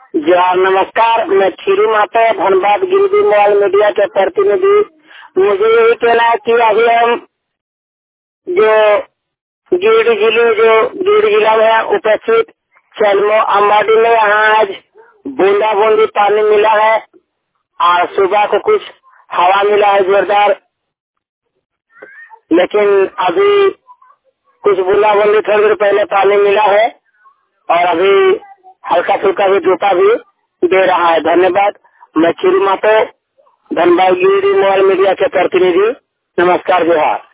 जोहार, नमस्कार। मैं खीरू माता धनबाद गिरिडीह मोबाइल मीडिया के प्रतिनिधि। मुझे यही कहना है कि अभी हम जो गिरिडीह जिला में उपस्थित चलमो अम्बाडी में यहाँ आज बूंदा बूंदी पानी मिला है और सुबह को कुछ हवा मिला है जोरदार, लेकिन अभी कुछ बूंदा बूंदी थोड़ी देर पहले पानी मिला है और अभी हल्का फुल्का भी धूपा भी दे रहा है। धन्यवाद। मैं खीरू मातो धनबाद गिरिडीह मोबाइल मीडिया के प्रतिनिधि। नमस्कार, जोहार।